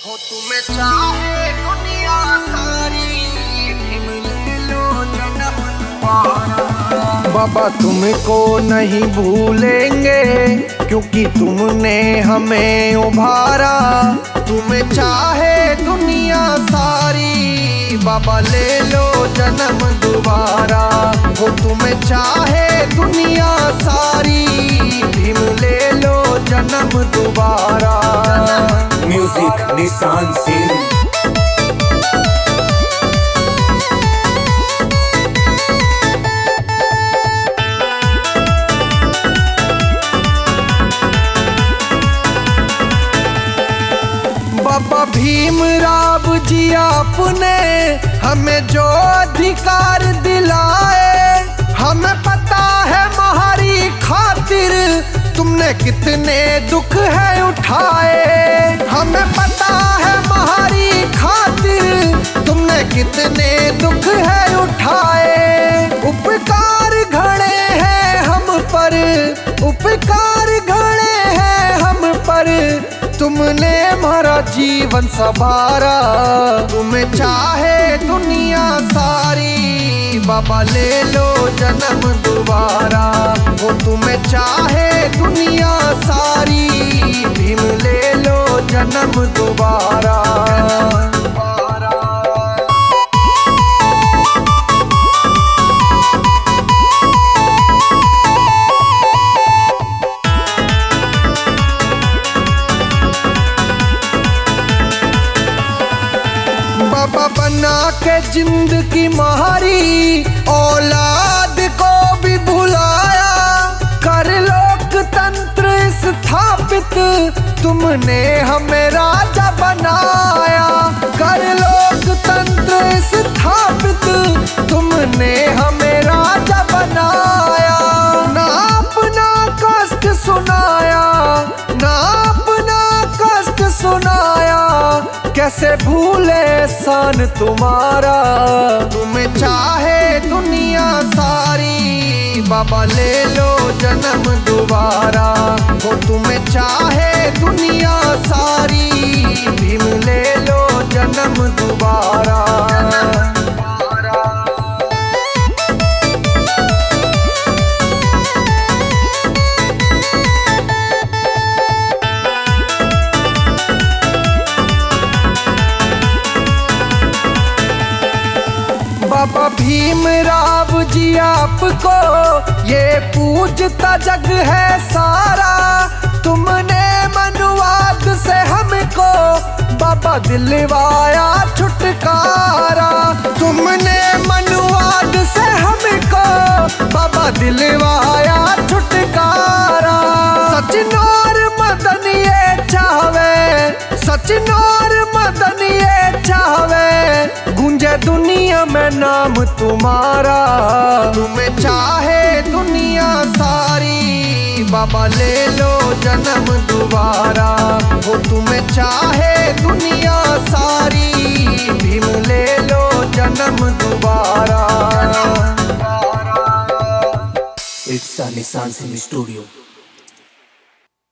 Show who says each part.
Speaker 1: हो तुम्हें चाहे दुनिया सारी, भीम ले लो जन्म दोबारा। बाबा तुमको नहीं भूलेंगे, क्योंकि तुमने हमें उभारा। तुम्हें चाहे दुनिया सारी, बाबा ले लो जन्म दोबारा। हो तुम्हें चाहे दुनिया सारी, भीम ले लो जन्म दोबारा।
Speaker 2: म्यूजिक निशान सिंह।
Speaker 1: बाबा भीमराव जी आपने हमें जो अधिकार दिलाए, हमें पता है तुम्हारी खातिर तुमने कितने दुख है उठाए। हमें पता है तुम्हारी खातिर तुमने कितने दुख है उठाए। उपकार घड़े हैं हम पर, उपकार घड़े हैं हम पर, तुमने हमारा जीवन संवारा। तुम्हें चाहे दुनिया सारी, बाबा ले लो जन्म दोबारा। वो तुम्हें चाहे दुनिया सारी, भीम ले लो जन्म दोबारा। बाबा बना के जिंदगी मारी, औलाद को भी भुलाया। कर लोकतंत्र स्थापित, तुमने हमें राजा बनाया। कर लोकतंत्र स्थापित, तुमने हमें राजा बनाया। ना अपना कष्ट सुनाया, ना अपना कष्ट सुनाया, कैसे भूले सान तुम्हारा। तुम्हें चाहे दुनिया सारी, बाबा ले लो जन्म दोबारा। हो तुम्हें चाहे दुनिया सारी, भीम ले लो जन्म दोबारा। बाबा भीमराव जी आपको ये पूजता जग है सारा। तुमने मनुवाद से हमको बाबा दिलवाया छुटकारा। तुमने मनुवाद से हमको बाबा दिलवाया छुटकारा। सचिन और मदन ये चाहवे, सचिन और मदन ये चाहवे, गूंजे दुनिया में नाम तुम्हारा। तुम्हें चाहे दुनिया सारी, बाबा ले लो जन्म दोबारा। हो तुम्हें चाहे दुनिया सारी, भीम ले लो जन्म दोबारा।
Speaker 2: इट्स निशान सिंह स्टूडियो।